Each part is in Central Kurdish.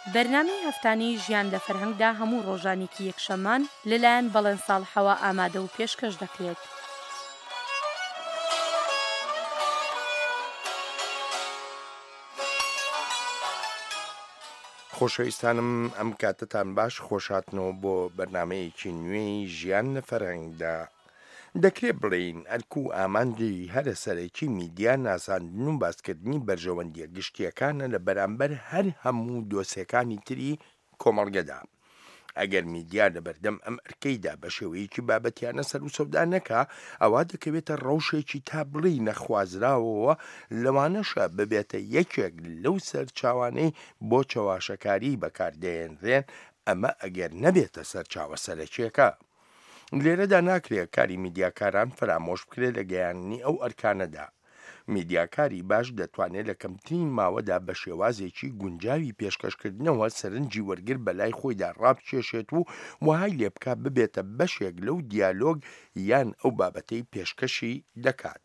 بەرنامەی هەفتانەی ژیان لە فەرهەنگدا هەموو ڕۆژانێکی یەکشەممان لەلایەن بەڵێن ساڵحەوە ئامادە و پێشکەش دەکرێت. خۆشەویستانم ئەم کاتتان باش خۆشاتنەوە بۆ بەرنمەیەکی نوێی ژیان لە فەرهەنگدا. دەکرێت بڵێین ئەرک و ئامانجی هەرە سەرەکی میدیا ناساندن و باسکردنی بەرژەوەندیە گشتیەکانە لە بەرامبەر هەر هەموو دۆسیەکانی تری کۆمەڵگەدا. ئەگەر میدیا لە بەردەم ئەم ئەرکەیدا بە شێوەیەکی بابەتیانە سەر و سەودا نەکا، ئەوا دەکەوێتە ڕەوشێکی تا بڵی نەخوازراوەوە، لەوانەشە ببێتە یەکێک لەو سەرچاوانەی بۆ چەواشەکاری بەکاردێنرێن، ئەمە ئەگەر نەبێتە سەرچاوە سەرەکیەکە. لێرەدا ناکرێت کاری میدیاکاران فرامۆش بکرێت لە گەیاندنی ئەو ئەرکانەدا. میدیاکاری باش دەتوانێت لە کەمترین ماوەدا بە شێوازێکی گونجاوی پێشکەشکردنەوە سەرنجی وەرگر بەلای خۆیدا ڕابکێشێت و وهای لێ بکات ببێتە بەشێک لەو دیالۆگ یان ئەو بابەتەی پێشکەشی دەکات.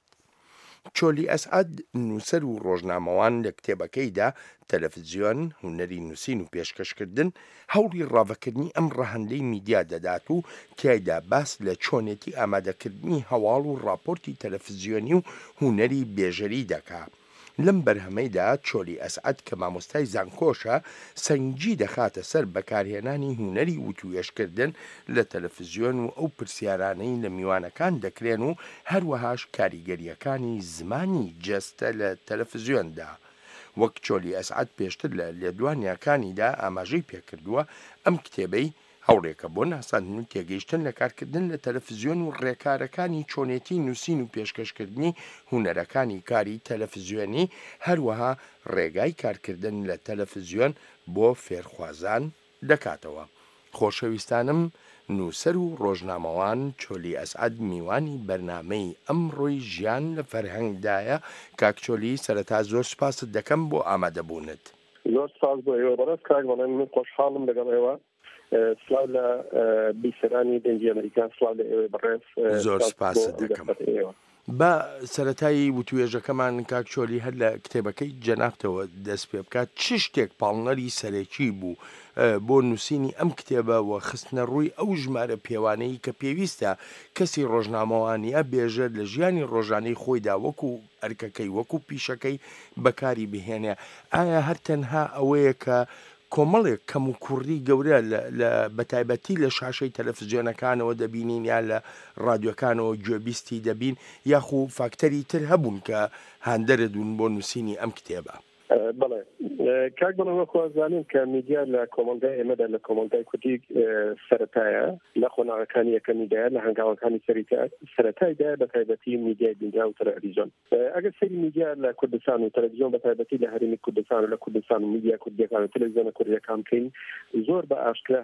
چۆلی ئەسعەد نووسەر و ڕۆژنامەوان لە کتێبەکەیدا تەلەڤیزیۆن، هونەری نووسین و پێشکەشکردن هەوڵی ڕاوەکردنی ئەم ڕەهەندەی میدیا دەدات و تیایدا باس لە چۆنێتی ئامادەکردنی هەواڵ و راپۆرتی تەلەڤیزیۆنی و هونەری بێژەری دەکات. لەم بەرهەمەیدا چۆلی ئەسعەد کە مامۆستای زانکۆشە سەنگی دەخاتە سەر بەکارهێنانی هونەری وتوێشکردن لە تەلەڤیزیۆن و ئەو پرسیارانەی لە میوانەکان دەکرێن و هەروەهاش کاریگەریەکانی زمانی جەستە لە تەلەڤیزیۆندا. وەک چۆلی ئەسعەد پێشتر لە لێدوانیەکانیدا ئاماژەی پێکردووە، ئەم کتێبەی هەوڵێکە بۆ ناساندن و تێگەیشتن لە کارکردن لە تەلەڤیزیۆن و ڕێکارەکانی چۆنێتی نووسین و پێشکەشکردنی هونەرەکانی کاری تەلەڤیزیۆنی، هەروەها ڕێگای کارکردن لە تەلەڤیزیۆن بۆ فێرخوازان دەکاتەوە. خۆشەویستانم، نووسەر و ڕۆژنامەوان چۆلی ئەسعەد میوانی بەرنامەی ئەمڕۆی ژیان لە فەرهەنگدایە. کاک چۆلی، سەرەتا زۆر سوپاست دەکەم بۆ ئامادەبوونت. زۆر سپاس بۆ ئێوە بەڕێز کاک، بەڵێن من خۆشحاڵم لەگەڵ ئێوە. سلااو لە بیسەرانی دەنگی ئەمریکا، سلااو لە ئێوە بەڕێز. زۆر سپاست دەکەم. بە سەرەتایی وتوێژەکەمان کاک چۆلی هەر لە کتێبەکەی جەنابتەوە دەست پێ بکات، چ شتێک پاڵنەری سەرەکی بوو بۆ نووسینی ئەم کتێبەوە خستنە ڕووی ئەو ژمارە پێوانەی کە پێویستە کەسی ڕۆژنامەوانیە بێژە لە ژیانی ڕۆژانەی خۆیدا وەکو ئەرکەکەی وەکو پیشەکەی بەکاری بهێنێ؟ ئایا هەر تەنها ئەوەیە کە کۆمەڵێک کەم و کوڕی گەورە لە بەتایبەتی لە شاشەی تەلەڤیزیۆنەکانەوە دەبینین یا لە ڕادیۆکانەوە گوێبیستی دەبین، یاخو فاکتەری تر هەبوون کە هاندەرەدون بۆ نووسینی ئەم کتێبە؟ بەڵێ کاک، بەڵێ خۆزانین کە میدیا لە کۆمەلگای ئێمەدا لە کۆمەلگای کوردی سەرەتایە، لە خۆناغەکانی یەکەمیدایە، لە هەنگاوەکانی سەرەتایدا بە تایبەتی میدیای دنیا و تەلەڤیزیۆن. ئەگەر سەری میدیا لە کوردستان و تەلەڤیزیۆن بە تایبەتی لە هەرێمی کوردستان و لە کوردستان و میدیا کوردیەکان و تەلەڤیزیۆنە کوردیەکان بکەین، زۆر بە ئاشکرا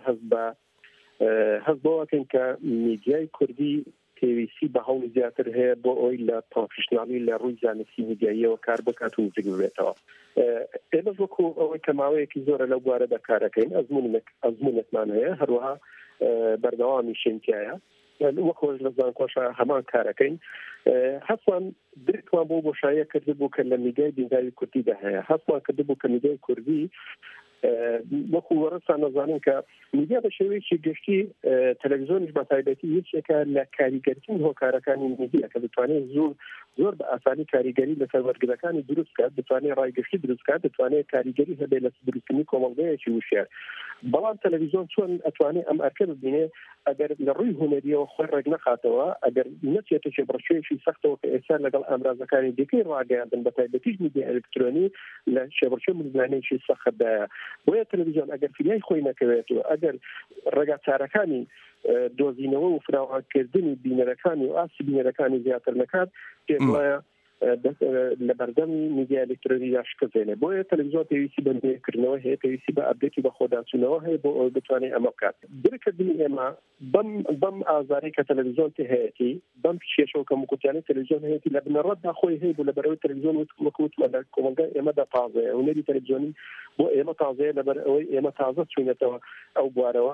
هەست بۆەکەین کە میدیای کوردی پێویستی بە هەوڵی زیاتر هەیە بۆ ئەوی لە پرۆفیشناڵی لە ڕووی زانستی میدیاییەوە کار بکات و نزیک ببێتەوە. ئێمە وەکو ئەوەی کە ماوەیەکی زۆرە لەو بوارە بەکارەکەین، ئەزمونێکمان هەیە، هەروەها بەردەوامی شێنتیایە، وەکۆش لە زانکۆشە هەمان کارەکەین. هەستمان درێکمان بۆ بۆشاییە کردبوو کە لە میدیای دنیای کوردیدا هەیە، هەستمان کردبوو کە میدیای کوردی وەکو وەڕستان نەزانین کە میدیا بە شێوەیەکی گشتی تەلەڤیزیۆنیش بە تایبەتی یەکێکە لە کاریگەرترین هۆکارەکانی میدیا کە دەتوانێت زۆر بە ئاسانی کاریگەری لەسەر وەرگرەکانی دروست بکات، دەتوانێت ڕایگەشتی دروست بکات، دەتوانێت کاریگەری هەبێت لە دروستکردنی کۆمەڵگەیەکی وشار. بەڵام تەلەڤیزیۆن چۆن ئەتوانێت ئەم ئەرکە ببینێ ئەگەر لە ڕووی هونەریەوە خۆی ڕێک نەخاتەوە، ئەگەر نەچێتە شێبڕچێکی سەختەوە کە ئێستا لەگەڵ ئامرازەکانی دیکەی ڕاگەیاندن بە تایبەتیش میدیا ئەلکترۆنی لە شێبڕچێ مزانێکی سەختدایە. بۆیە تەلەڤیزیۆن ئەگەر فیلیای خۆی نەکەوێتەوە، ئەگەر ڕێگاچارەکانی دۆزینەوە و فراوانکردنی بینەرەکانی و ئاسی بینەرەکانی زیاتر نەکات، پێم وایە لە بەردەمی میدیا ئەلکترۆنی یاشکەزێنێ. بۆیە تەلەڤیزیۆن پێویستی بە نوێکردنەوە هەیە، پێویستی بە ئەپدێتی بە خۆداچوونەوە هەیە بۆ ئەوە بتوانێت ئەمە بکات. درکردنی ئێمە بەم ئازارەی کە تەلەڤیزیۆن هەیەتی، بەم کێشە و کەموکوتیانەی تەلەڤیزیۆن هەیەتی، لە بنەڕەتدا خۆی هەیە بوو لەبەرەوەی تەلەڤیزیۆن وەکوتمە لە کۆمەلگای ئێمەدا تازەیە، هونەری تەلەڤیزیۆنی بۆ ئێمە تازەیە، لەبەر ئەوەی ئێمە تازە چوونێتەوە ئەو بوارەوە.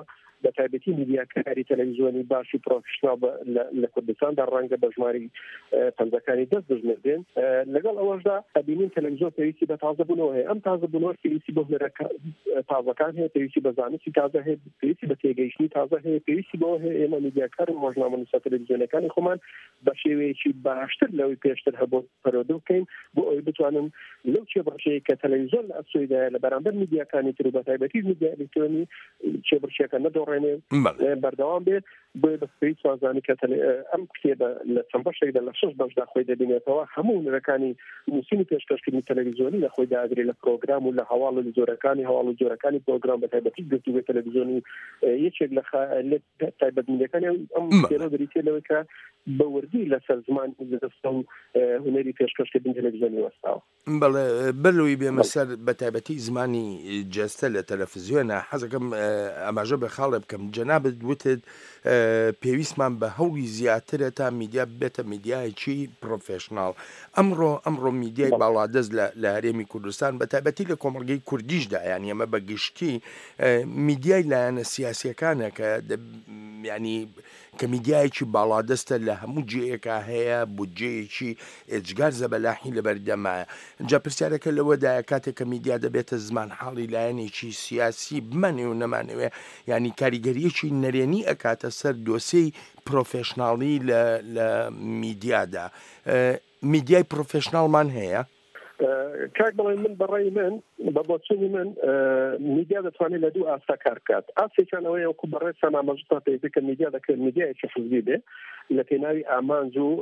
بە تایبەتی میدیاکاری تەلەڤیزیۆنی باشی پرۆفشنال لە کوردستاندا ڕەنگە بە ژماری پەنجەکانی دەست بژمێردێن لەگەڵ ئەوەشدا ئەبینین تەلەڤیزیۆن پێویستی بە تازەبوونەوە هەیە ئەم تازەبوونەوە پێویستی بە هونەرەکە تازەکان هەیە پێویستی بە زانستی تازە هەیە پێویستی بە تێگەیشتنی تازە هەیە پێویستی بەوە هەیە ئێمە میدیاکار و ڕۆژنامەنووسە تەلەڤیزیۆنەکانی خۆمان بە شێوەیەکی باشتر لەوەی پێشتر هەبوو پەرۆدە بکەین بۆ ئەوەی بتوانن لەو چێبڕشەیە کە تەلەڤیزیۆن لە ئەسوودایە لە بەرامبەر میدیاکانی تر و بە تایبەتی میدیا ئەلکترۆنی چێبڕشەکە نەدۆڕێنێ بەردەوام بێت بۆیە بەسپەی سوازانی کە ئەم کتێبە لە چەند بەشێکدا لە 6 بەشدا خۆی دەبینێتەوە هەموو هونەرەکانی نووسینی پێشکەشکردنی تەلەڤیزیۆنی لە خۆی داگرێت لە پرۆگرام و لە هەواڵ و جۆرەکانی هەواڵ و جۆرەکانی پرۆگرام بە تایبەتی گفتوگۆی تەلەڤیزیۆنی یەکێک لە تایبەتمەندیەکانی ئەم کتێبە بریتێ لەوەی کە بە وردی لەسەر زمان دەستە و هونەری پێشکەشکردنی تەلەڤیزیۆنی وەستاوە بەڵێ بەلوی بێمە سەر بە تایبەتی زمانی جەستە لە تەلەڤیزیۆنە حەزەکەم ئەماژە بە خاڵێ بکەم جەنابەت وتت پێویستمان بە هەوڵی زیاترە تا میدیا بێتە میدیایەکی پرۆفێشناڵ ئەمڕۆ میدیای باڵادەست لە هەرێمی کوردستان بە تایبەتی لە کۆمەڵگەی کوردیشدا یانی ئەمە بە گشتی میدیای لایەنە سیاسیەکانە کە ینی کە میدیایەکی باڵادەستە لە هەموو جێیەکە هەیە بودجەیەکی ئێجگار زەبەلاحی لەبەردەمایە جا پرسیارەکە لەوەدایە کاتێک کە میدیا دەبێتە زمان حاڵی لایەنێکی سیاسی بمانێ و نەمانەوێ ینی کاریگەریەکی نەرێنی ئەکاتە سەر دۆسەی پرۆفێشناڵی لە میدیادا میدیای پرۆفێشناڵمان هەیە کاک بڵێن من بەڕێی من بە بۆچوونی من میدیا دەتوانێت لە دوو ئاستا کار بکات ئاستێکیان ئەوەیە وەکو بەڕێ سەنامەژوتا پێویستە کە میدیا دەکرێت میدیایەکی حزبی بێ لە پێناوی ئامانج و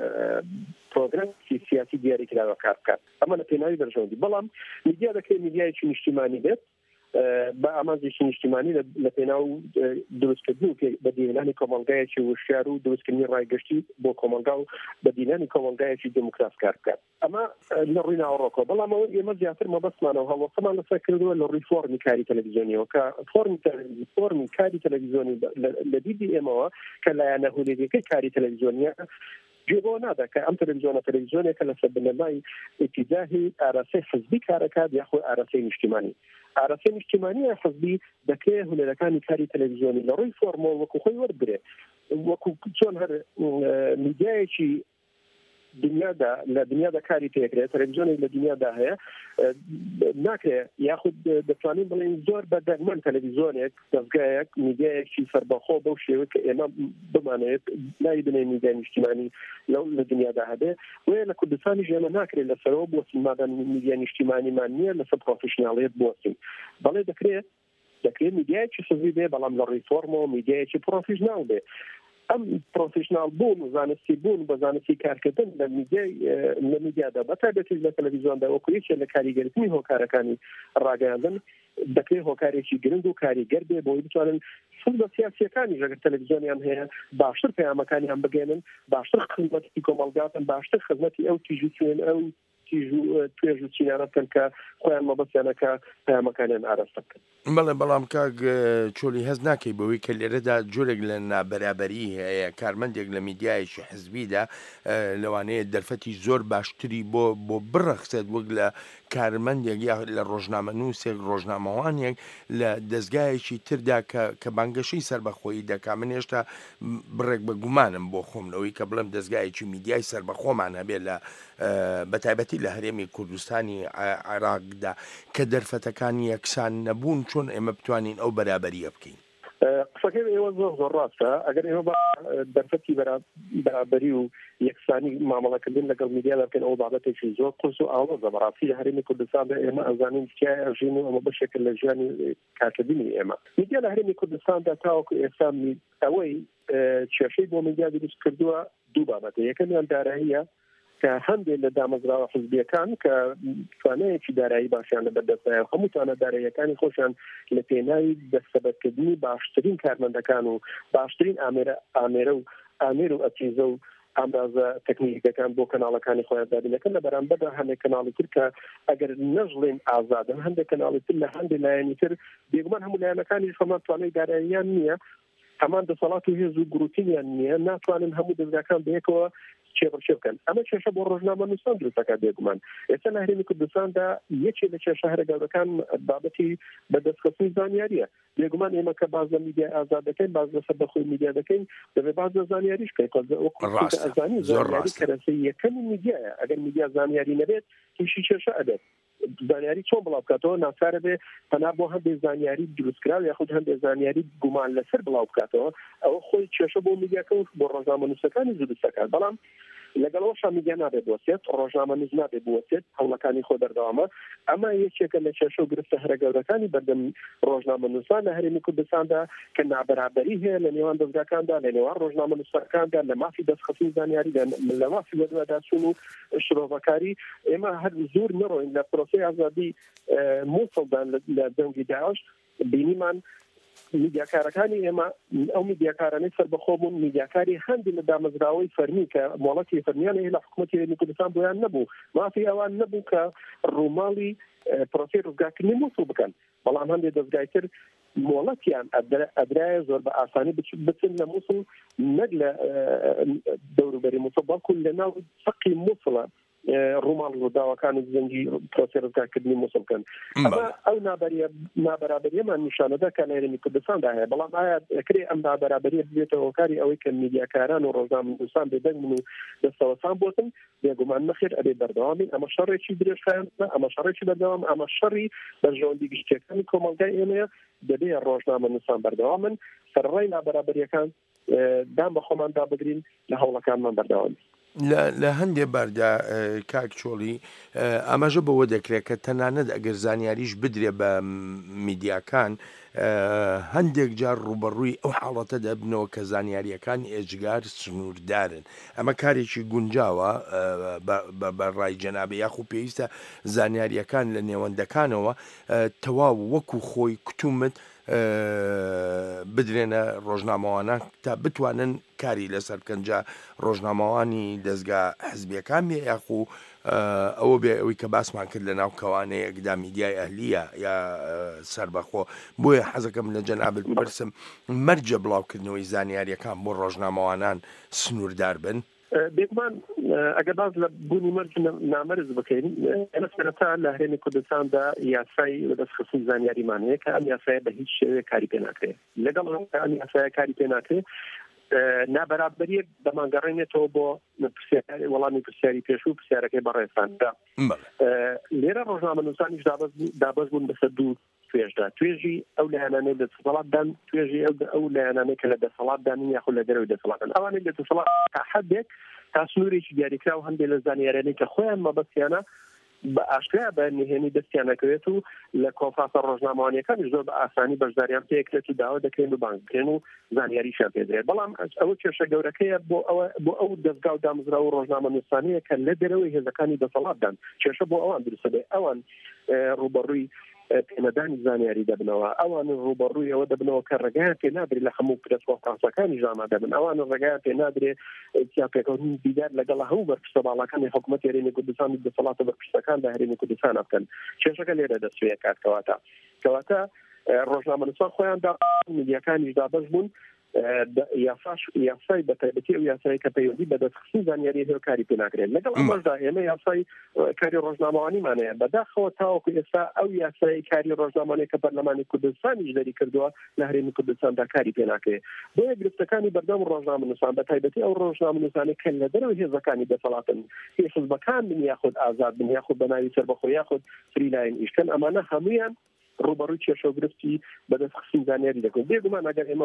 پرۆگرامی سیاسی دیاریکراوە کار بکات ئەمە لە پێناوی بەرژەوەندی بەڵام میدیا دەکرێت میدیایەکی نیشتیمانی بێت بە ئامانجێکی نیشتیمانی لە پێناو دروستکردن و بەدیهێنانی کۆمەڵگایەکی وشیار و دروستکردنی ڕایگەشتی بۆ کۆمەلگا و بەدیهێنانی کۆمەڵگایەکی دموکراس کار بکات ئەمە لە ڕووی ناوەڕۆکەوە بەڵام ئەوە ئێمە زیاتر مەبەستمانەوە هەڵوەسەمان لەسەر کردووە لە ڕووی فۆرمی کاری تەلەڤیزیۆنیەوە کە فۆرمی کاری تەلەڤیزیۆنی لە دیدی ئێمەوە کە لایەنە هولێریەکەی کاری تەلەڤیزیۆنیە جێبۆ نادا کە ئەم تەلەڤیزیۆنێکە لەسەر بنەمای ئیتیداهی ئاراسەی حزبی کارەکات یاخۆی ئاراسەی نیشتیمانی ئاراسەی نیشتیمانی حزبی دەکرێت هونەرەکانی کاری تەلەڤیزیۆنی لە ڕووی فۆرمۆڵ وەکو خۆی وەربگرێت وەکو چۆن هەر میدیایەکی دنیادا لە دنیادا کاری پێکرێت تەلەڤیزیۆنێک لە دنیادا هەیە ناکرێت یاخود دەتوانین بڵێن زۆر بە دەرمان تەلەڤیزیۆنێک دەستگایەک میدیایەکی سەربەخۆ بەو شێوە کە ئێمە بمانێت نای بنێ میدیای نیشتیمانی لە دنیادا هەبێ وێ لە کوردستانی ژێمە ناکرێت لەسەرەوە بۆچین مادام میدیای نیشتیمانیمان نییە لەسەر پرۆفێشناڵیەت بۆچین بەڵێ دەکرێت میدیایەکی حزبی بێ بەڵام لە ڕووی فۆرمۆ میدیایەکی پرۆفێشناڵ بێ ئەم پرۆفێشناڵ بوون و زانستی بوون بە زانستی کارکردن لە میدیادا بەتایبەتی لە تەلەڤیزیۆندا وەکو یەکێک لە کاریگەرتنی هۆکارەکانی ڕاگەیاندن دەکرێت هۆکارێکی گرنگ و کاریگەر بێ بۆی بتوانن سوود بە سیاسیەکانی ژەگەر تەلەڤیزیۆنیان هەیە باشتر پەیامەکانیان بگەێنن باشتر خزمەتی کۆمەڵگاتن باشتر خزمەتی ئەو تیژوچێن ئەو توێژ و چینانە بکەن کە خۆیان مەبەستیانەکە پەیامەکانیان ئاراستە بکەن بەڵێ بەڵام کاک چۆلی هەز ناکەی بەوەی کە لێرەدا جۆرێک لە نابەرابەری هەیە کارمەندێک لە میدیایەکی حزبیدا لەوانەیە دەرفەتی زۆر باشتری بۆ بڕەخسێت وەک لە کارمەندێک یا لە ڕۆژنامەنووسێک ڕۆژنامەوانێک لە دەستگایەکی تردا کە بانگەشەی سەربەخۆیی دەکا من هێشتا بڕێک بە گومانم بۆ خۆم لەوەی کە بڵێم دەستگایەکی میدیای سەربەخۆمان هەبێت لە بەتایبەتی لە هەرێمی کوردستانی عێراقدا کە دەرفەتەکانی یەکسان نەبوون چۆن ئێمە بتوانین ئەو بەرابەریە بکەین قسەکەی ئێوە زۆر ڕاستە ئەگەر ئێوە بە دەرفەتی بەرابەری و یەکسانی مامەڵەکردن لەگەڵ میدیادا بکەن ئەو بابەتێکی زۆر قرس و ئاوازە بەڕاستی لە هەرێمی کوردستاندا ئێمە ئەزانین تیای ئەژین و ئەمە بەشێکە لە ژیانی کارکردنی ئێمە میدیا لە هەرێمی کوردستاندا تاوەکو ئێستا ئەوەی کێشەی بۆ میدیا دروست کردووە دوو بابەتە یەکەمیان داراییە کە هەندێک لە دامەزراوە حزبیەکان کە توانایەکی دارایی باشیان لە بەردەستایە هەموو توانە داراییەکانی خۆشیان لە پێناوی دەستەبەرکردنی باشترین کارمەندەکان و باشترین ئامێر و ئەتیزە و ئامرازە تەکنیکەکان بۆ کەناڵەکانی خۆیان دابینەکەن لە بەرامبەردا هەندێک کەناڵی تر کە ئەگەر نەژڵێن ئازادن هەندێک کەناڵی تر لە هەندێک لایەنی تر بێگومان هەموو لایەنەکانی خۆمان توانای داراییان نییە ئەمان دەسەڵات و هێز و گروتینیان نییە ناتوانن هەموو دەستگاکان بەیەکەوە چێڕچێ بکەن ئەمە کێشە بۆ ڕۆژنامە نووسان دروستەکە بێگومان ئێستا لە هەرێمی کوردستاندا یەکێ لە کێشە هەرە گەورەکان بابەتی بەدەستخستنی زانیاریە بێگومان ئێمە کە باز لە میدیا ئازاد دەکەین باز لەسەر بەخۆی میدیا دەکەین دەبێت باز لە زانیاریش بکەین ئەزانی زانیاری کەرەسەی یەکەمی میدیایە ئەگەر میدیا زانیاری نەبێت تووشی کێشە ئەبێت زانیاری چۆن بڵاو بکاتەوە ناچارە بێ پەنا بۆ هەندێک زانیاری دروستکراو یاخود هەندێک زانیاری گومان لەسەر بڵاو بکاتەوە ئەوە خۆی کێشە بۆ میدیاکە و بۆ ڕۆژنامە نووسەکانی زودستەکان بەڵام لەگەڵەوەشان میدیا نابێت بوەسێت ڕۆژنامە نووس نابێت بوەسێت هەوڵەکانی خۆ دەردەوامە ئەمە یەکێکە لە کێشە و گرفتە هەرە گەورەکانی بەردەم ڕۆژنامە نووسان لە هەرێمی کوردستاندا کە نابەرابەری هەیە لە نێوان دەستگاکاندا لە نێوان ڕۆژنامە نووسەکاندا لە مافی دەستخستنی زانیاری لە مافی وەدواداچوون و شرۆڤەکاری ئێمە هەر زۆر نەڕۆین لە پرۆسەی ئازادی مووسڵدا لە دەنگی داعش بینیمان میدیاکارەکانی ئێمە ئەو میدیاکارانەی سەربەخۆبوون میدیاکاری هەندی لە دامەزراوەی فەرمی کە مۆڵەتی فەرمیانە هەیە لە حکوومەتی هەرێمی کوردستان بۆیان نەبوو مافی ئەوان نەبوو کە ڕووماڵی پرۆسەی ڕزگارکردنی مووسڵ بکەن بەڵام هەندێک دەستگایتر مۆڵەتیان ئەدرایە زۆر بە ئاسانی بچن لە مووسڵ نەک لە دەوروبەری مووسڵ بەڵکو لە ناو سەقی مووسڵە ڕووماڵ ڕووداوەکانی زەنگی پرۆسەی ڕزگارکردنی مووسڵ بکەن ئەمە ئەو نابەرابەریەمان نیشانەدا کە لە هەرێمی کوردستاندا هەیە بەڵام ئایا دەکرێت ئەم نابەرابەریە ببێتەوە هۆکاری ئەوەی کە میدیاکاران و ڕۆژنامە نووسان بێدەنگ و دەستەوەسان بۆتن بێگومان نەخێر ئەبێ بەردەوامین ئەمە شەڕێکی درێژخایەنە ئەمە شەڕێکی بەردەوام ئەمە شەڕی بەرژەوەندی گشتیەکانی کۆمەلگای ئێمەیە دەبێ ڕۆژنامە نووسان بەردەوامن سەرڕای نابەرابەریەکان دام بە خۆمان دابگرین لە هەوڵەکانمان بەردەوام لە هەندێک باردا کاک چۆڵی ئەمەژە بەوە دەکرێت کە تەنانەت ئەگەر زانیاریش بدرێ بە میدیاکان هەندێک جار ڕوبەڕووی ئەو حاڵەتە دەبنەوە کە زانیاریەکان ئێجگار سنووردارن ئەمە کارێکی گونجاوە بە ڕای جەنابێ یاخو پێویستە زانیاریەکان لە نێوەندەکانەوە تەواو وەکو خۆی کتومت بدرێنە ڕۆژنامەوانە تا بتوانن کاری لەسەر بکەنجا ڕۆژنامەوانی دەستگا حزبیەکان بێ یاخو ئەوە بێ ئەوەی کە باسمان کرد لە ناو کەوانەیەکدا میدیای ئەهلیە یا سەربەخۆ بۆیە حەزەکەم لە جەنابت بپرسم مەرجە بڵاوکردنەوەی زانیاریەکان بۆ ڕۆژنامەوانان سنووردار بن بێگومان ئەگەر باز لە بوونی مەرج نامەرز بکەین ئێمە سەرەتا لە هەرێمی کوردستاندا یاسای دەستخستنی زانیاریمان هەیە کە ئەم یاسایە بە هیچ شێوەیە کاری پێ ناکرێت لەگەڵ ئەم یاسایە کاری پێ ناکرێت نابەرابەریەک دەمانگەڕێنێتەوە بۆ وەڵامی پرسیاری پێشوو پرسیارەکەی بەڕێستاندا لێرە ڕۆژنامە نووسانیش دابەز بوون بەسەر دوو توێژدا توێژی ئەو لایەنانەی لە دەسەڵاتدان توێژی ئەو لایەنانەی کە لە دەسەڵاتدان یاخود لە دەرەوەی دەسەڵاتن ئەوانەی لە دەسەڵات تا حدێک تا سنوورێکی دیاریکرا و هەندێک لە زانیاریانەی کە خۆیان مەبەستیانە بە ئاشکرا بە نهێنی دەستیان نەکەوێت و لە کۆنفرانسە ڕۆژنامەوانیەکانی زۆر بە ئاسانی بەشداریان پێکرێت و داوا دەکرێن و بانگ بکرێن و زانیاریشیان پێدرێت بەڵام ئەوە کێشە گەورەکەیە بۆ ئەو دەستگا و دامزرا و ڕۆژنامە نووسانەیە کە لە دەرەوەی هێزەکانی دەسەڵاتدان کێشە بۆ ئەوان دروستە بێ ئەوان ڕوبەڕووی پێنەدانی زانیاری دەبنەوە ئەوان ڕوبەڕووی ئەوە دەبنەوە کە ڕێگایان پێ نادرێت لە هەموو پرس کۆنفرانسەکانی ژاما دەبن ئەوان ڕێگایان پێ نادرێت پێکەوتنی دیدار لەگەڵ هەموو بەرپرسە باڵەکانی حکوومەت هەرێمی کوردستان و دەسەڵاتە بەرپرسەکان لە هەرێمی کوردستان بکەن کێشەکە لێرە دەسوێ کاتکەواتە ڕۆژنامە نووسان خۆیان میدیاکانیش دابەش بوون یاسای بەتایبەتی ئەو یاسایی کە پەیوەندی بە دەستخستنی زانیاری هەیە کاری پێ ناکرێت لەگەڵ ئەمەشدا ئێمە یاسای کاری ڕۆژنامەوانیمانەیە بەداخەوە تاوەکو ئێستا ئەو یاسایی کاری ڕۆژنامەوانەی کە پەرلەمانی کوردستانیش دەری کردووە لە هەرێمی کوردستاندا کاری پێ ناکرێت بۆیە گرفتەکانی بەردەم ڕۆژنامە نووسان بەتایبەتی ئەو ڕۆژنامە نووسانەی کە لە دەرەوەی هێزەکانی دەسەڵاتن حزبەکان بن یاخود ئازاد بن یاخود بە ناوی سەربەخۆ یاخود فریلاین ئیشکەن ئەمانە هەمویان ڕوبەڕووی کێشەوگرفتی بەدەستخستنی زانیاری دەکەن بێگومان ئەگەر ئێمە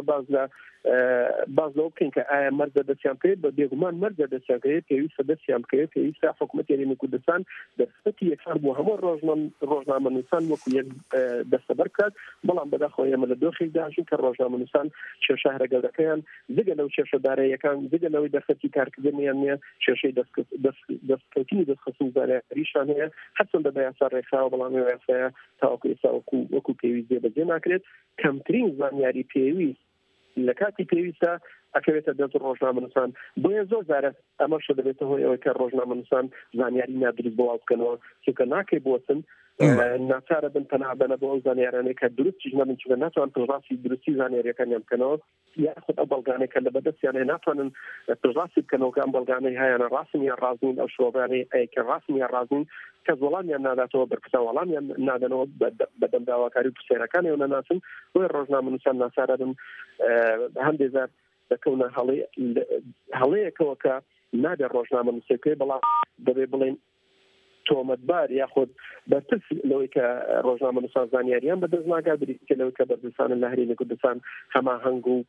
باز لەوە بکەین کە ئایا مەرجە دەستیان بکەوێت بە بێگومان مەرجە دەستیان بکەوێت پێویستە دەستیان بکەوێت پێویستە حکوومەتی هەرێمی کوردستان دەستخستی یەکسان بۆ هەموو ڕۆژنامە نووسان وەکو یەک دەستەبەر بکات بەڵام بەداخەوە ئێمە لە دۆخێکدا هەژین کە ڕۆژنامە نووسان کێشە هەرە گەورەکەیان جگە لەو کێشەدارەیەکان جگە لەوەی دەرفەتی کارکردنیان نییە کێشەی دەستکەوتنی دەستخستنی زانیاریشان هەیە هەرچەندە بە یاسا ڕێکخراوە بەڵام ئەو یاسایە تاوەکو ئێستا وەکو پێویست بەجێ ناکرێت کەمترین زانیاری پێویست لە کاتی پێویستە ئەکەوێتە دەست ڕۆژنامەنووسان بۆیە زۆر جارە ئەمەش دەبێتە هۆی ئەوەی کە ڕۆژنامەنووسان زانیاری نادروست بۆ بکەنەوە چونکە ناکەی بۆچن ناچارە بن تەنابەنە بۆ ئەو زانیارانەی کە دروستی نەبن چونکە ناتوان پڕاستی درستی زانیاریەکانیان بکەنەوە یاخود ئەو بەڵگانەی کە لە بەدەستیان هەیە ناتوانن پڕاستی بکەنەوە کە ئەم بەڵگانەی هەیەە ڕاستن یان ڕاستین ئەو شۆڤانەی کە ڕاستن یان ڕاستین کەس وەڵامیان ناداتەوە بەرپرسە وەڵامیان نادەنەوە بەدەم داواکاری و پرسیارەکانیان نەناسن بۆیە ڕۆژنامەنووسان ناچارە بن هەندێک جار دەکەونە هەڵەیەکەوە کە نابێت ڕۆژنامەنووسەکەی بەڵام دەبێت بڵێن تۆمەتبار یاخود بەرپرس لەوەی کە ڕۆژنامەنووسان زانیاریان بەدەست ناگات بریتکە لەوەی کە بەردەستانن لە هەرێمی کوردستان هەماهەنگ و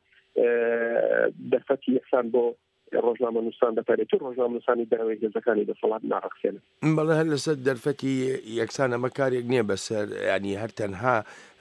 دەرفەتی یەکسان بۆ ڕۆژنامەنووسان دەپارێت و ڕۆژنامەنووسانی دەرەوەی هێزەکانی دەسەڵات ناڕەخسێنن بەڵێ هەر لەسەر دەرفەتی یەکسان ئەمە کارێک نییە بەسەر ینی هەر تەنها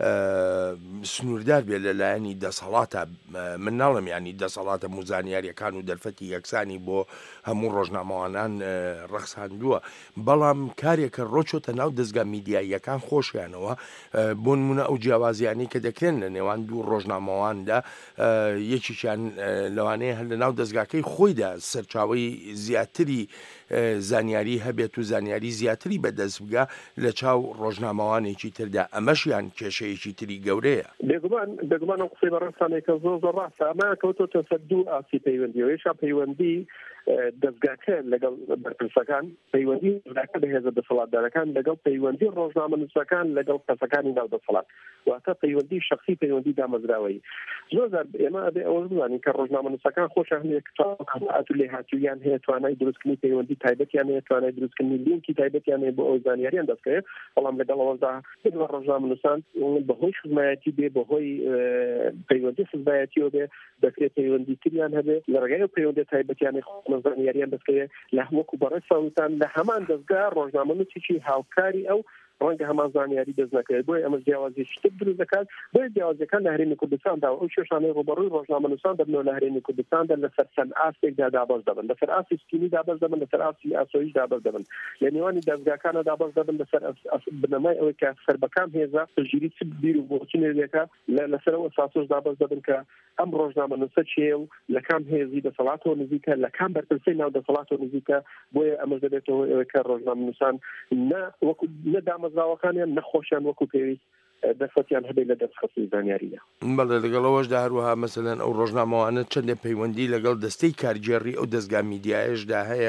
سنووردار بێت لەلایەنی دەسەڵاتە من ناڵم ینی دەسەڵاتە موزانیاریەکان و دەرفەتی یەکسانی بۆ هەموو ڕۆژنامەوانان ڕەخساندووە بەڵام کارێکە ڕۆچۆتە ناو دەستگا میدیاییەکان خۆشیانەوە بۆ نمونە ئەو جیاوازیانی کە دەکرێن لە نێوان دوو ڕۆژنامەواندا یەکیشیان لەوانەیە هەر لە ناو دەستگاکەی خۆیدا سەرچاوی زیاتری زانیاری هەبێت و زانیاری زیاتری بەدەست بگا لە چاو ڕۆژنامەوانێکی تردا ئەمەشیان کێشەیەکی تری گەورەیە بێگومان ئەو قسەی بەڕاستانێکە زۆر ڕاستە ئەمە کەوتۆتە سەر دوو ئاسی پەیوەندیەوەیشا پەیوەندی دەستگاکە لەگەڵ بەرپرسەکان پەیوەندی دەستگاکە بەهێزە دەسەڵاتدارەکان لەگەڵ پەیوەندی ڕۆژنامەنووسەکان لەگەڵ کەسەکانی ناو دەسەڵات واتە پەیوەندی شخصی پەیوەندی دامەزراوەی زۆر جار ئێمە ئەبێ ئەوە بزانین کە ڕۆژنامەنووسەکان خۆشیان هەیە کەسات و لێهاتوویان هەیە توانای دروستکردنی پەیوەندی تایبەتیان هەیە توانای دروستکردنی لینکی تایبەتیان هەیە بۆ ئەو زانیاریان دەستکەوێت بەڵام لەگەڵ ئەوەدا ڕۆژنامەنووسان بەهۆی خزمایەتی بێ بەهۆی پەیوەندی خزمایەتیەوە بێ دەکرێت پەیوەندی تریان هەبێ لە ڕێگای پەیوەندی تایبەتیان زانیاریان دەستکەوێت لە وەکو بەڕێساوتان لە هەمان دەستگا ڕۆژنامەنووسێکی هاوکاری ئەو ڕەنگە هەمان زانیاری دەست نەکرێت بۆی ئەمە جیاوازیێکی تر دروست دەکات بۆیە جیاوازیەکان لە هەرێمی کوردستاندا ئەو کێشانەی ڕوبەڕووی ڕۆژنامەنووسان دەبنەوە لە هەرێمی کوردستاندا لەسەر چەند ئاسێکدا دابەش دەبن لەسەر ئاسی سکینی دابەش دەبن لەسەر ئاسی ئاسۆیش دابەش دەبن لە نێوانی دەستگاکانە دابەش دەبن لەسەر بنەمای ئەوەی کە سەربەکان هێزە ژیری چ بیر و بۆچینێکە لەسەر ئەو ئەساسۆش دابەش دەبن کە ئەم ڕۆژنامەنووسە چێ و لە کام هێزی دەسەڵاتەوە نزیکە لە کام بەرپرسەی ناو دەسەڵاتەوە نزیکە بۆیە ئەمەش دەبێتەوە ئەوەی کە ڕۆژنامەنووسان وەکو نەدامەزراوەکانیان نەخۆشیان وەکو پێویست دەرفەتیان هەبێت لە دەستخستنی زانیاریە بەڵێ لەگەڵەوەشدا هەروەها مەسەلەن ئەو ڕۆژنامەوانە چەندێک پەیوەندی لەگەڵ دەستەی کارگێڕی ئەو دەستگا میدیایشدا هەیە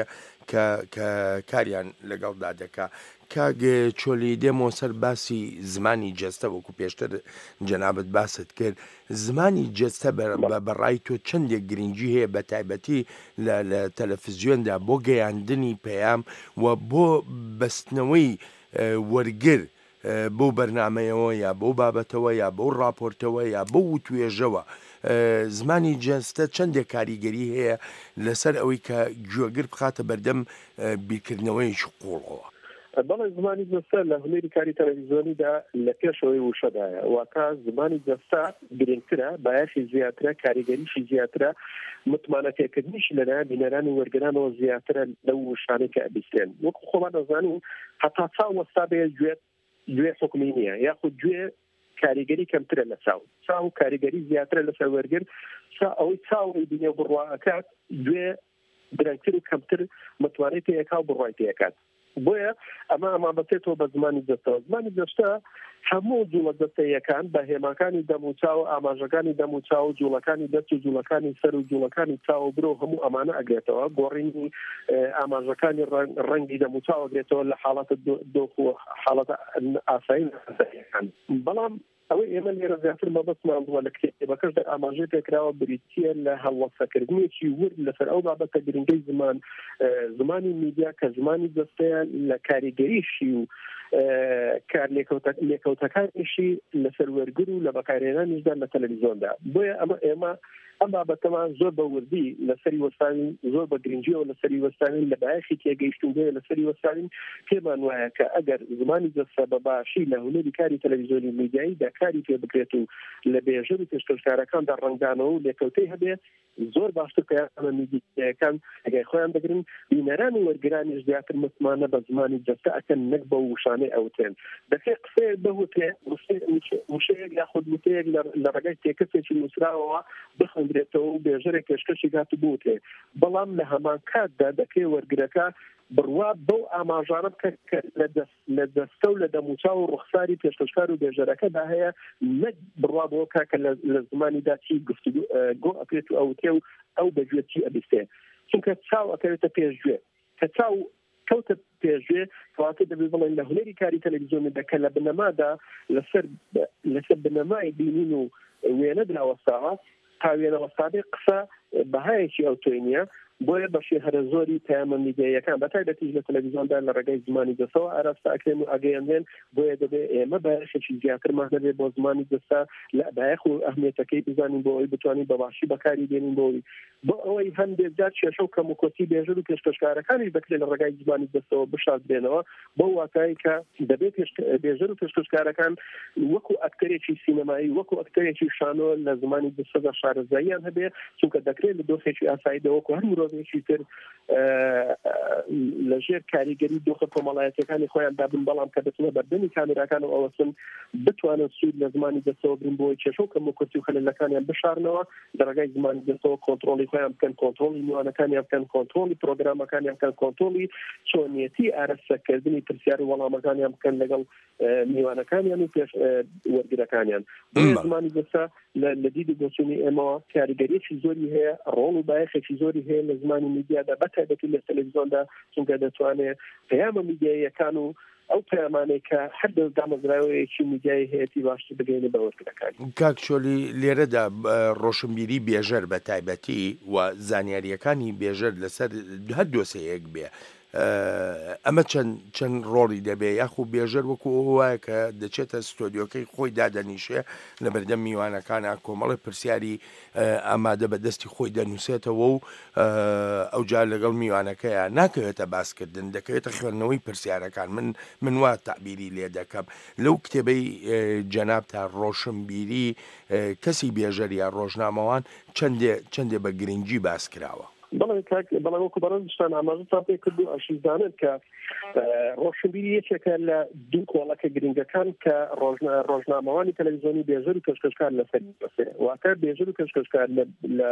کە کاریان لەگەڵدا دەکا کاگە چۆلی دێمەوە سەر باسی زمانی جەستە وەکو پێشتر جەنابەت باست کرد زمانی جەستە بەڕای تۆ چەندێک گرنگی هەیە بە تایبەتی لە تەلەڤیزیۆندا بۆ گەیاندنی پەیام و بۆ بەستنەوەی وەرگر بۆ بەرنامەیەوە یا بۆ بابەتەوە یا بۆ ڕاپۆرتەوە یا بۆ وتوێژەوە زمانی جەستە چەندێک کاریگەری هەیە لەسەر ئەوەی کە گوێگر بخاتە بەردەم بیرکردنەوەیکی قوڵەوە بەڵێ زمانی جەستە لە هونەری کاری تەلەڤیزیۆنیدا لە پێشەوەی وشەدایە واتە زمانی جەستە گرنگترە بایەخی زیاترە کاریگەریشی زیاترە متمانەتێکردنیشی لەلایەن بینەرانی وەرگرانەوە زیاترە لەو وشانەی کە ئەبیستێن وەکو خۆمان دەزانین هەتا چاو وەستا بێ گوێ حکمی نییە یاخود گوێ کاریگەری کەمترە لە چاو کاریگەری زیاترە لەسەر وەرگر ئەوەی چاوی بینێ بڕواکات گوێ درەنگتر و کەمتر متوانێت پێیەکا و بڕوای پێیەکات بۆیە ئەمە بەسێتەوە بە زمانی جەستەوە زمانی جەستە هەموو جوڵە دەستەیەکان بە هێماکانی دەموچاو ئاماژەکانی دەموچاو جوڵەکانی دەست و جوڵەکانی سەر و جوڵەکانی چاوە برۆ هەموو ئەمانە ئەگرێتەوە گۆڕینی ئاماژەکانی ڕەنگی دەموچاو ئەگرێتەوە لە حاڵەتە دۆخ و حاڵەتە ئاسایی دەستەیەکان بەڵام ئەوەی ئێمە لێرە زیاتر مەبەستمان بووە لە کتێبەکەشدا ئاماژەی پێکراوە بریتیە لە هەڵوەسەکردنیەکی ورد لەسەر ئەو بابەتە گرنگەی زمانی میدیا کە زمانی جەستەیە لە کاریگەریشی و کار لێکەوتەکانیشی لەسەر وەرگر و لە بەکارهێنانیشدا لە تەلەڤیزیۆندا بۆیە ئێمە ئەم بابەتەمان زۆر بە وردی لەسەری وەستانی زۆر بە گرنگیەوە لەسەری وەستانی لە بایەخی تێگەیشتن بێ لەسەری وەستانی پێمان وایە کە ئەگەر زمانی جەستە بە باشی لە هونەری کاری تەلەڤیزیۆنی میدیاییدا کاری پێ بکرێت و لە بێژەر و پێشکەشکارەکاندا ڕەنگدانەوە و لێکەوتەی هەبێ زۆر باشتر پێیانە میدیاکان ئەگەر خۆیان بگرن بینەران و وەرگرانیش زیاتر متمانە بە زمانی جەستە ئەکەن نەک بە وشان لەوانەیە ئەوتێن دەکەی قسێ بەوتێ وشەیەک یاخود وتەیەک لە ڕێگای تێکەسێکی نووسراوەوە بخوێندرێتەوە و بێژەرێک پێشکەشی هاتو بوتێ بەڵام لە هەمان کاتدا دەکەی وەرگرەکە بڕوا بەو ئاماژانە بکە لە دەستە و لە دەموچا و ڕوخساری پێشکەشکار و بێژەرەکەدا هەیە نەک بڕوا بۆ کاکە لە زمانیدا چی گۆ ئەکرێت و ئەوتێ و ئەو بەگوێ چی ئەبیستێ چونکە چاو ئەکەوێتە پێشگوێ کە چاو کەوتە پێشوێ کەواتە دەبێت بڵێن لە هونەری کاری تەلەڤیزیۆندا کە لە بنەمادا لەسەر بنەمای بینین و وێنە دراوەستاوە تا وێنەوەستادەی قسە بەهایەکی ئەوتۆی نییە بۆیە بەشی هەرە زۆری پەیامە میدیایەکان بەتایبەتیش لە تەلەڤیزیۆندا لە ڕێگای زمانی دەستەوە ئاراستە ئەکرێن و ئەگەیاندێن بۆیە دەبێت ئێمە بایەخێکی زیاترمان هەبێت بۆ زمانی دەستا لە بایەخ و ئەهمیەتەکەی بزانین بۆ ئەوەی بتوانین بەباشی بەکاری دێنین بۆ ئەوەی هەندێک جار کێشە و کەم و کۆتی بێژەر و پێشکەشکارەکانی دەکرێت لە ڕێگای زمانی دەستەوە بشاردرێنەوە بۆ واتایی کە دەبێت بێژەر و پێشکەشکارەکان وەکو ئەکتەرێکی سینەمایی وەکو ئەکتەرێکی شانۆ لە زمانی دەستەدا شارەزاییان هەبێت چونکە دەکرێت لە دۆخێکی ئاساییدا وەکو هەر مرۆڤێکی تر لەژێر کاریگەری دۆخە کۆمەڵایەتەکانی خۆیان دابن بەڵام کە دەچنە بەردەمی کامێراکان و ئەوەسن بتوانن سوود لە زمانی دەستەوە بن بۆی کێشە و کەم و کورتی و خەلەلەکانیان بشارنەوە لە ڕێگای زمانی دەستەوە کۆنتڕۆڵی خۆیان بکەن کۆنتڕۆڵی میوانەکانیان بکەن کۆنتڕۆڵی پرۆگرامەکانیان بکەن کۆنتڕۆڵی چۆنیەتی ئارەسەکردنی پرسیار و وەڵامەکانیان بکەن لەگەڵ میوانەکانیان و پێش وەرگرەکانیان زمانی دەستا لە دید و بۆچوونی ئێمەوە کاریگەریەکی زۆری هەیە ڕۆڵ و بایەخێکی زۆری هەیە لە زمانی میدیادا بەتایبەتی لە تەلەڤیزیۆندا چونکە دەتوانێت پەیامە میدیاییەکان و ئەو پەیامانەی کە هەر دامەزراوەیەکی میدیایی هەیەی باشتر بگەینە بە وەرگرەکانی کاک چۆلی لێرەدا ڕۆشنبیری بێژەر بە تایبەتی و زانیاریەکانی بێژەر لەسەر هەر دۆسەیەک بێ ئەمە چەند ڕۆڵی دەبێ یاخو بێژەر وەکو وایە کە دەچێتە ستۆدیۆکەی خۆی دادەنیشێ لە بەردەم میوانەکانە کۆمەڵی پرسیاری ئامادە بە دەستی خۆی دەنووسێتەوە و ئەوجار لەگەڵ میوانەکەیە ناکەوێتە باسکردن دەکەوێتە خوێندنەوەی پرسیارەکان من وا تعبیری لێ دەکەم لەو کتێبەی جەناب تا ڕۆشنبیری کەسی بێژەر یا ڕۆژنامەوان چەندێ بە گرنگی باس کراوە بەڵام وەکو بەڕێزشتان ئاماژەتان پێ کرد و ئەشیزانن کە ڕۆشنبیری یەکێکە لە دوو کۆڵەکە گرنگەکان کە ڕۆژنامەوانی تەلەڤیزیۆنی بێژەر و کەشکەشکار لەسەر بەسێ واتە بێژەر و کەشکەشکار لە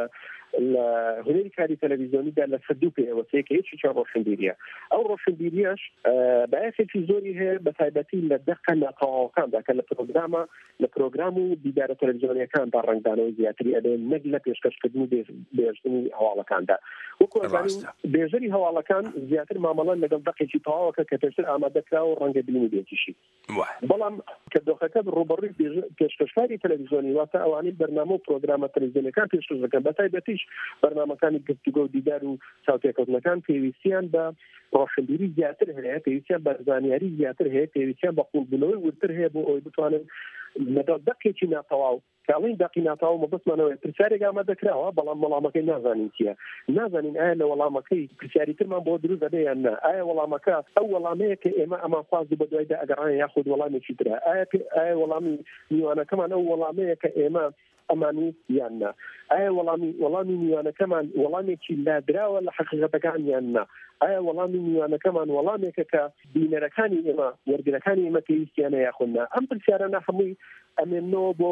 هونەری کاری تەلەڤیزیۆنیدا لە سەر دوو پێوەسەیە کە هیچی چا ڕۆشنبیریە ئەو ڕۆشنبیریەش بەیەخێکی زۆری هەیە بە تایبەتی لە دەقە ناتەواوەکاندا کە لە پرۆگرام و دیدارە تەلەڤیزیۆنیەکاندا ڕنگدانەوەی زیاتری ئەدەن نەک لە پێشکەشکردنی بێژنی هەواڵەکاندا وەکو بێژەری هەواڵەکان زیاتر مامەڵەن لەگەڵ دەقێکی تەواوەکە کە پێشتر ئامادەکراوە و ڕەنگە بینی بێتیشی بەڵام کە دۆخەکە ڕوبەڕووی پێشکەشکاری تەلەڤیزیۆنی واتە ئەوانەی بەرنامە و پرۆگرامە تەلەڤیزیۆنیەکان پێشکەش دەکەن بەتایبەتیش بەرنامەکانی گفتوگۆ و دیدار و چاوپێکەوتنەکان پێویستیان بە ڕۆشنبیری زیاتر هەیە پێویستیان بە زانیاری زیاتر هەیە پێویستیان بە قوڵبوونەوەی ورتر هەیە بۆ ئەوەی بتوانن لەگەڵ دەقێکی ناتەواو کاڵین دەقی ناتەواو مەبەستمانەوەی پرسیارێک ئامادەکراوە بەڵام وەڵامەکەی نازانین چییە نازانین ئایا لە وەڵامەکەی پرسیاری ترمان بۆ دروست دەبێ یان نا ئایا وەڵامەکە ئەو وەڵامەیە کە ئێمە ئەمان خواست بە دوایدا ئەگەڕان یاخود وەڵامێکی ترە ئایا وەڵامی میوانەکەمان ئەو وەڵامەیە کە ئێمە ئەمانی یان نا ئایا وەڵامی میوانەکەمان وەڵامێکی لادراوە لە حەقیقەتەکان یان نا ئایا وەڵامی میوانەکەمان وەڵامێکە کە بینەرەکانی ئێمە وەرگرەکانی ئێمە پێویستیانە یاخودنا ئەم پرسیارانە هەمووی ئەمێنەوە بۆ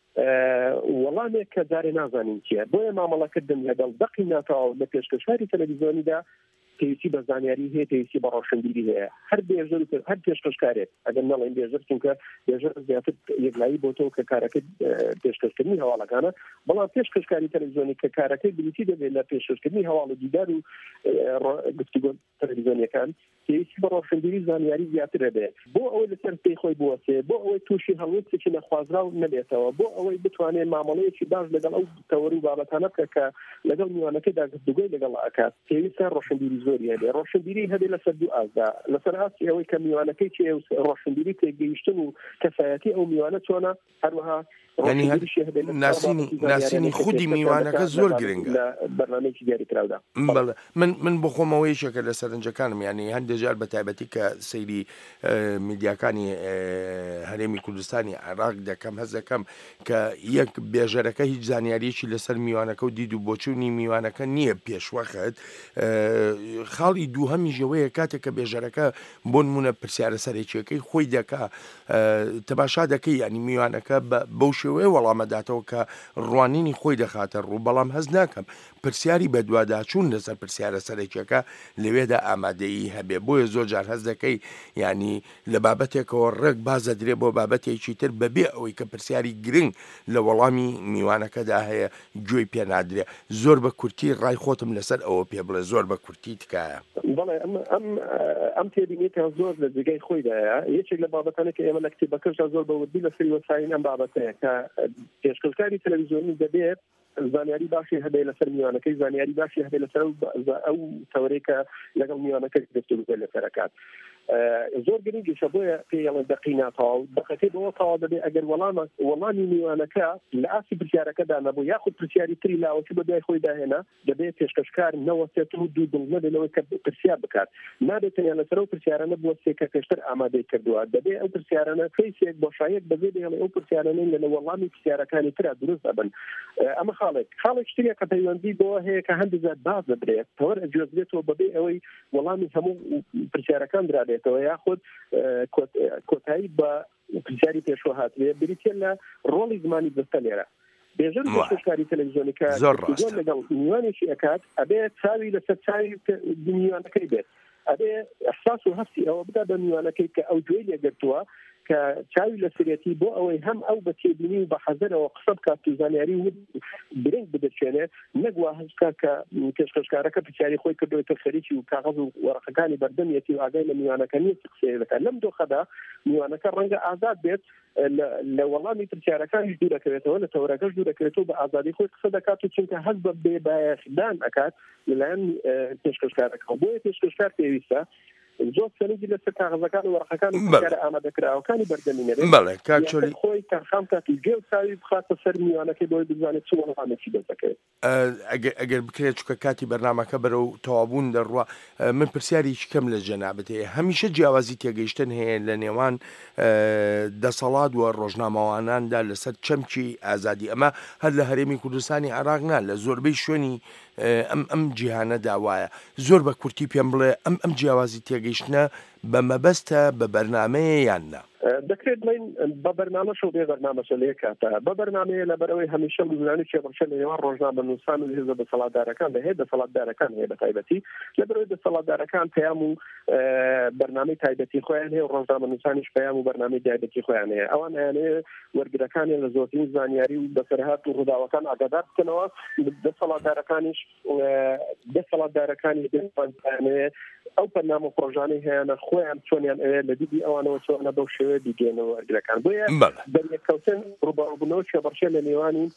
وەڵامێک کە جارێ نازانین چییە بۆیە مامەڵەکردن لەگەڵ دەقی ناتەواو لە پێشکەشکاری تەلەڤیزیۆنیدا پێویستی بە زانیاری هەیە پێویستی بە ڕۆشنبیری هەیە هەر بێژەر هەر پێشکەشکارێک ئەگەر نەڵێن بێژەر چونکە بێژەر زیاتر یەکلایی بۆ تۆ کە کارەکەی پێشکەشکردنی هەواڵەکانە بەڵام پێشکەشکاری تەلەڤیزیۆنی کە کارەکەی بریتی دەبێت لە پێشکەشکردنی هەواڵ و دیدار و گفتوگۆ تەلەڤیزیۆنیەکان پێویستی بە ڕۆشنبیری زانیاری زیاتر هەبێت بۆ ئەوەی لەسەر پێی خۆی بوەسێ بۆ ئەوەی تووشی هەڵوێستێکی نەخوازراو نەبێتەوە بۆ ئەوەی بتوانێت مامەڵەیەکی باش لەگەڵ ئەو تەوەری و بابەتانە بکە کە لەگەڵ میوانەکەیدا گفتوگۆی لەگەڵ ئاکات پێویستە ڕۆشنبیری زۆری هەبێت ڕۆشنبیری هەبێت لەسەر دوو ئازدا لەسەر ئاستی ئەوەی کە میوانەکەی چێ ڕۆشنبیری تێگەیشتن و کەفایەتی ئەو میوانە چۆنە هەروەها ینی ناسینی خودی میوانەکە زۆر گرنگە بەرنامەیەکی دیاریکراودا. من بۆ خۆمەوەیشەکە لە سەرنجەکانم، ینی هەندێک جار بە تایبەتی کە سەیری میدیاکانی هەرێمی کوردستانی عێراق دەکەم هەز دەکەم کە یەک بێژەرەکە هیچ زانیاریەکی لەسەر میوانەکە و دید و بۆچوونی میوانەکە نییە پێشوەخت. خاڵی دووهەمی ژەوەیە کاتێک کە بێژەرەکە بۆ نمونە پرسیارە سەرێکیەکەی خۆی دەکا تەماشا دەکەی، ینی میوانەکە بەو شێوەیە وەڵامەداتەوە کە ڕوانینی خۆی دەخاتە ڕوو، بەڵام هەز ناکەم پرسیاری بە دوواداچوون لەسەر پرسیارە سەرێکیەکە لەوێدا ئامادەیی هەبێ. بۆیە زۆر جار هەز دەکەی ینی لە بابەتێکەوە ڕێک بازەدرێ بۆ بابەتێکی تر بەبێ ئەوەی کە پرسیاری گرنگ لە وەڵامی میوانەکەدا هەیە گوێی پێ نادرێ. زۆر بە کورتی ڕای خۆتم لەسەر ئەوە پێ بڵێ، زۆر بە کورتی تکایە. بەڵێ ئەم تێبینێتە زۆر لە جگەی خۆیدایە. یەکێک لە بابەتانە کە ئێمە لە کتێبەکەشدا زۆر بەوردی لە سەری وەسایل ئەم بابەتەیە کە پێشکەشکاری تەلەڤیزیۆنی دەبێت زانیاری باشی هەبێ لەسەر میوانەکەی، زانیاری باشی هەبێ لەسەر ئەو تەورەی کە لەگەڵ میوانەکە گفتوگو لەسەرەکات. زۆر گرنگیشە بۆیە پێڵێ دقی ناتەواو دقەکەی بەوە تەواو دەبێت ئەگەر وەڵامی میوانەکە لە ئاسی پرسیارەکەدا نەبوو یاخود پرسیاری تری لاوەکی بە دوای خۆی داهێنا دەبێت پێشکەشکار نەوەسێت و دوو دڵ نەبێتەوەی کە پرسیار بکات. نابێت تەنیا لەسەر ئەو پرسیارانە بوەستێت کە پێشتر ئامادەی کردووە، دەبێت ئەو پرسیارانە فەیسێک بۆشایەک بەبێ بێڵێ ئەو پرسیارانەی لە وەڵامی پرسیارەکانی ترا دروست دەبن. ئەمە خاڵێک شتێکە کە پەیوەندی بۆ هەیە کە هەندێک زیاد باز دەبرێت تەوەر ئەجوێزرێتەوە بەبێ ئەوەی وەڵامی هەموو پرسیارەکان درابێتەوە یاخود کۆتایی بە پرسیاری پێشوە هاتوێ بریتە لە ڕۆڵی زمانی دەستە لێرە. بێژن پێشکاری تەلەڤیزیۆنیکە زۆر لەگەڵ میوانێکی ئەکات ئەبێ چاوی لەسەر چاوی میوانەکەی بێت، ئەبێ ئەحساس و هەستی ئەوە بدا بە میوانەکەی کە ئەو گوێی لێگرتووە کە چاوی لە سرەتی بۆ ئەوەی هەم ئەو بە تێبینی و بە حەزەرەوە قسە بکات و زانیاری و برنگ بدەچێنێ، نەگوا هەزکە کە پێشکەشکارەکە پرسیاری خۆی کردوێتە خەریکی و کاغەز و وەرەقەکانی بەردەمیەتی و ئاگای لە میوانەکە نیە قسەیە دەکات. لەم دۆخەدا میوانەکە ڕەنگە ئازاد بێت لە وەڵامی پرسیارەکانی دوور دەکەوێتەوە، لە تەورەکەش دوور دەکەوێتەوە بە ئازادی خۆی قسە دەکات و چونکە هەز بە بێبایەخدان ئەکات لەلایەن پێشکەشکارەکە. بۆیە پێشکەشکار پێویستە زۆر سەرنجی لەسەر کاغەزەکان و وەرەقەکان ئامادەکراوەکانی بەردەمینەوێت. بەڵێ کاکچۆلی خۆی تەرخام کات و گێو چاوی بخاتە سەر میوانەکەی بۆی بزانێت چ وەڵامێکی دەست دەکەوێت. ئەگەر بکرێت چکە کاتی بەرنامەکە بەرەو تەوابوون دەڕوا، من پرسیارێکی کەم لە جەنابەت هەیە. هەمیشە جیاوازی تێگەیشتن هەیە لە نێوان دەسەڵات و ڕۆژنامەواناندا لەسەر چەمکی ئازادی. ئەمە هەر لە هەرێمی کوردستانی عێراق نا، لە زۆربەی شوێنی ئەم جیهانەدا وایە. زۆر بە کورتی پێم بڵێ ئەم جیاوازی تێگەیشتنە بە مەبەستە بە بەرنامەیە یاننا؟ دەکرێت بڵین بە بەرنامەش و بێ بەرنامەشە لێ کاتە. بە بەرنامەیە لەبەرەوەی هەمیشە بزانانی چێڕەشە لە نێوان ڕۆژنامەنووسان و هێزە دەسەڵاتدارەکان هەیە، دەسەڵاتدارەکان هەیە بە تایبەتی، لەبەرەوەی دەسەڵاتدارەکان پەیام و بەرنامەی تایبەتی خۆیان هەیە و ڕۆژنامەنووسانیش پەیام و بەرنامەی تایبەتی خۆیان هەیە. ئەوان هەیە وەرگرەکانی لە زۆرترین زانیاری و بەسەرهات و ڕووداوەکان ئاگادار بکەنەوە. دەسەڵاتدارەکانیش دەسەڵاتدارەکانی دەستیانەیە ئەو بەرنامە پرۆژانەی هەیەە خۆیان چۆنیان ئەوێ لە دیدی ئەوانەوە چۆنە بەو شێوەیە بیگەێنەوە وەرگرەکان. بۆیە بەریەکەوتن ڕووبەڕووبوونەوە چێبەڕچێ لە نێوانی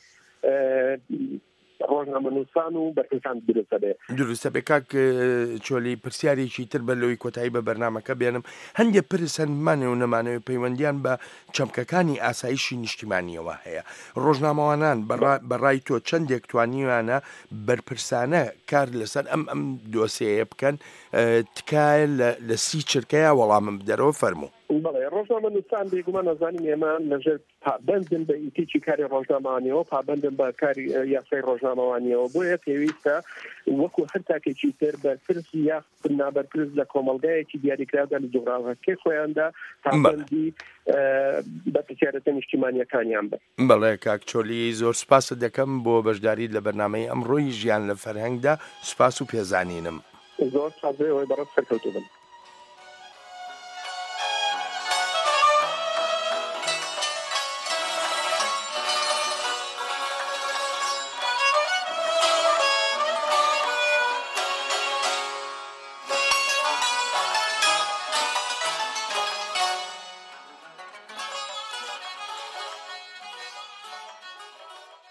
ڕۆژنامەنووسان و بەرگەکان دروستە بێ. کاک چۆلی پرسیارێکی تر بە لەوەی کۆتایی بە بەرنامەکە بێنم. هەندێک پرسەندمانێ و نەمانەوەی پەیوەندیان بە چەمکەکانی ئاسایشی نیشتیمانیەوە هەیە. ڕۆژنامەوانان بەڕای تۆ چەندێک توانیوانە بەرپرسانە کار لەسەر ئەم دۆسەیە بکەن تکایە لە سی چرکەیە وەڵامم بدەرەوە فەرموو. بەڵێ ڕۆژنامەنووسان بێگومان نەزانین ئێمە لەژێر پابەندن بە ئیتیکی کاری ڕۆژنامەوانیەوە، پابەندن بە کاری یاسای ڕۆژنامەوانیەوە. بۆیە پێویستە وەکو هەر تاکێکی تر بەرپرس یا نابەرپرس لە کۆمەڵگایەکی دیاریکراودا لە جوغرافیەکەی خۆیاندا پابەندی بە پرسیارەتە نیشتیمانیەکانیان بن. بەڵێ کاک چۆلی زۆر سوپاست دەکەم بۆ بەشداریت لە بەرنامەی ئەمڕۆی ژیان لە فەرهەنگدا. سوپاس و پێزانینم. زۆر سازەوەی بەڕەست سەرکەوتوو بن.